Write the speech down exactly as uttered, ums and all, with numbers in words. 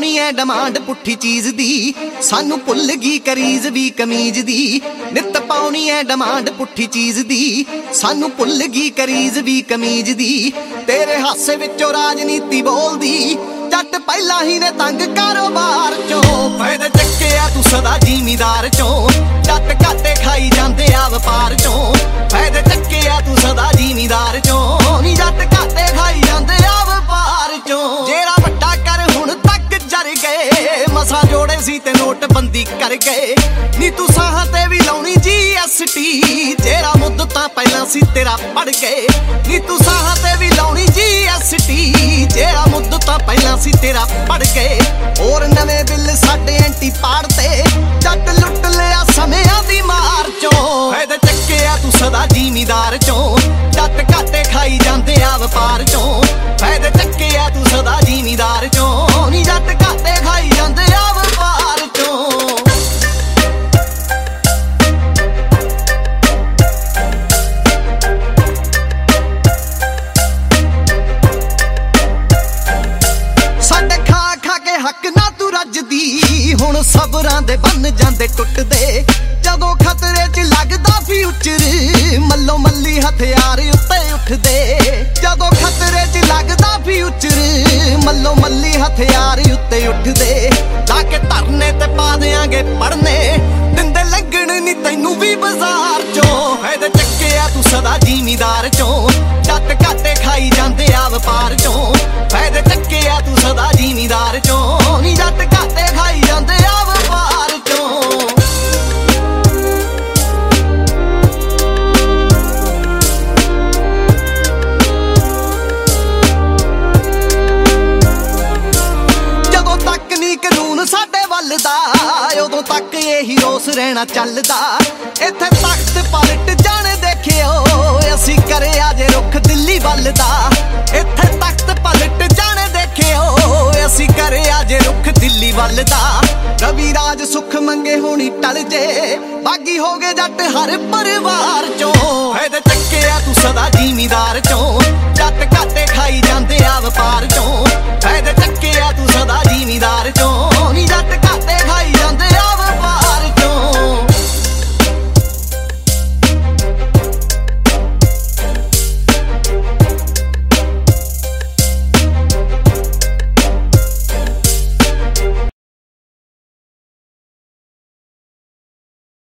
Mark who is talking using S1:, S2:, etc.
S1: ਪਾਉਣੀ ਐ ਡਿਮਾਂਡ ਪੁੱਠੀ ਚੀਜ਼ ਦੀ, ਸਾਨੂੰ ਭੁੱਲ ਗਈ ਕਰੀਜ਼ ਵੀ ਕਮੀਜ਼ ਦੀ। ਨਿੱਤ ਪਾਉਣੀ ਐ ਡਿਮਾਂਡ ਪੁੱਠੀ ਚੀਜ਼ ਦੀ, ਸਾਨੂੰ ਭੁੱਲ ਗਈ ਕਰੀਜ਼ ਵੀ ਕਮੀਜ਼ ਦੀ। ਤੇਰੇ ਹਾਸੇ ਵਿੱਚੋਂ ਰਾਜਨੀਤੀ ਬੋਲਦੀ, ਜੱਟ ਪਹਿਲਾਂ ਹੀ ਨੇ ਤੰਗ ਕਾਰੋਬਾਰ ਚੋਂ। ਫਾਇਦੇ ਚੱਕਿਆ ਤੂੰ ਸਦਾ ਜ਼ਿਮੀਦਾਰ ਚੋਂ, ਜੱਟ ਘਾਟੇ ਖਾਈ ਜਾਂਦੇ ਆ ਵਪਾਰ ਚੋਂ। ਫਾਇਦੇ ਚੱਕਿਆ ਤੂੰ ਸਦਾ ਜ਼ਿਮੀਦਾਰ ਚੋਂ, ਨੀ ਜੱਟ ਘਾਟੇ ਖਾਈ ਜਾਂਦੇ ਆ ਵਪਾਰ ਚੋਂ। ਜਿਹੜਾ ਵੱਡਾ ਕਰ ਹੁਣ ਤੱਕ ਜਰ ਗਏ, ਮਸਾਂ ਜੋੜੇ ਸੀ ਤੇ ਨੋਟਬੰਦੀ ਕਰ ਗਏ। ਨੀ ਤੂੰ ਸਾਹਾਂ ਤੇ ਵੀ ਲਾਉਣੀ ਜੀ ਐਸ ਟੀ, ਜਿਹੜਾ ਮੁੱਦਤਾਂ ਪਹਿਲਾਂ ਸੀ ਤੇਰਾ ਪੜ ਗਏ। ਨੀ ਤੂੰ ਸਾਹਾਂ ਤੇ ਵੀ ਲਾਉਣੀ ਜੀ ਐਸ ਟੀ, ਜਿਹੜਾ ਮੁੱਦਤਾਂ ਪਹਿਲਾਂ ਸੀ ਤੇਰਾ ਪੜ ਗਏ। ਹੋਰ ਨਵੇਂ ਬਿੱਲ ਸਾਡੇ ਐਂਟੀ ਪਾੜਤੇ, ਜੱਟ ਲੁੱਟ ਲਿਆ ਸਮਿਆਂ ਦੀ ਮਾਰ ਚੋਂ। ਫਾਇਦੇ ਚੱਕਿਆ ਤੂੰ ਸਦਾ ਜ਼ਿਮੀਦਾਰ ਚੋਂ, ਜੱਟ ਘਾਟੇ ਖਾਈ ਜਾਂਦੇ ਆ ਵਪਾਰ ਚੋਂ। ਫਾਇਦੇ ਚੱਕਿਆ ਤੂੰ ਸਦਾ ਜ਼ਿਮੀਦਾਰ ਚੋਂ, ਨੀ ਜੱਟ ਘਾਟੇ ਖਾਈ ਜਾਂਦੇ ਆ ਵਪਾਰ ਚੋਂ। ਸਾਡੇ ਖਾ ਖਾ ਕੇ ਹੱਕ ਨਾ ਤੂੰ ਰੱਜਦੀ, ਹੁਣ ਸਬਰਾਂ ਦੇ ਬੰਨ ਜਾਂਦੇ ਟੁੱਟਦੇ। ਜਦੋਂ ਖਤਰੇ 'ਚ ਲੱਗਦਾ ਫਿਊਚਰ, ਮੱਲੋ ਮੱਲੀ ਹਥਿਆਰ ਉੱਤੇ ਉੱਠਦੇ। ਜਦੋਂ ਖਤਰੇ 'ਚ ਲੱਗਦਾ ਫਿਊਚਰ, ਮੱਲੋ ਮੱਲੀ ਹਥਿਆਰ ਉੱਤੇ ਉੱਠਦੇ। ਲਾ ਕੇ ਧਰਨੇ ਤੇ ਪਾ ਦਿਆਂਗੇ ਪੜਨੇ, ਦਿੰਦੇ ਲੱਗਣ ਨੀ ਤੈਨੂੰ ਵੀ ਬਾਜ਼ਾਰ ਚੋਂ। ਫਾਇਦੇ ਚੱਕਿਆ ਤੂੰ ਸਦਾ ਜ਼ਿਮੀਦਾਰ ਚੋਂ, ਜੱਟ ਘਾਟੇ ਖਾਈ ਜਾਂਦੇ ਆ ਵਪਾਰ ਚੋਂ। ਫਾਇਦੇ ਚੱਕਿਆ ਤੂੰ ਸਦਾ ਜ਼ਿਮੀਦਾਰ ਚੋਂ, ਨੀ ਜੱਟ ਘਾਟੇ ਖਾਈ ਜਾਂਦੇ ਆ ਵਪਾਰ ਚੋਂ। ਜਦੋਂ ਤੱਕ ਨੀ ਕਾਨੂੰਨ ਸਾਡੇ ਵੱਲ ਦਾ, ਉਦੋਂ ਤੱਕ ਇਹੀ ਰੋਸ ਰਹਿਣਾ ਚੱਲਦਾ। ਇੱਥੇ ਤਖਤ ਪਲਟ ਜਾਣੇ ਦੇਖਿਓ, ਅਸੀਂ ਕਰਿਆ ਜੇ ਰੁੱਖ ਦਿੱਲੀ ਵੱਲ ਦਾ। ਇੱਥੇ ਤਖਤ ਪਲਟ ਜਾਣੇ ਦੇਖਿਓ, ਅਸੀਂ ਕਰਿਆ ਜੇ ਰੁੱਖ ਦਿੱਲੀ ਵੱਲ ਦਾ। ਰਵੀ ਰਾਜ ਸੁੱਖ ਮੰਗੇ ਹੋਣੀ ਟਲ ਜੇ, ਬਾਗੀ ਹੋ ਗਏ ਜੱਟ ਹਰ ਪਰਿਵਾਰ ਚੋਂ। ਫਾਇਦੇ ਚੱਕਿਆ ਤੂੰ ਸਦਾ ਜ਼ਿਮੀਦਾਰ ਚੋਂ, ਜੱਟ ਘਾਟੇ ਖਾਈ ਜਾਂਦੇ ਆ ਵਪਾਰ ਚੋਂ। ਫਾਇਦੇ ਚੱਕਿਆ ਤੂੰ ਸਦਾ ਜ਼ਿਮੀਦਾਰ ਚੋਂ।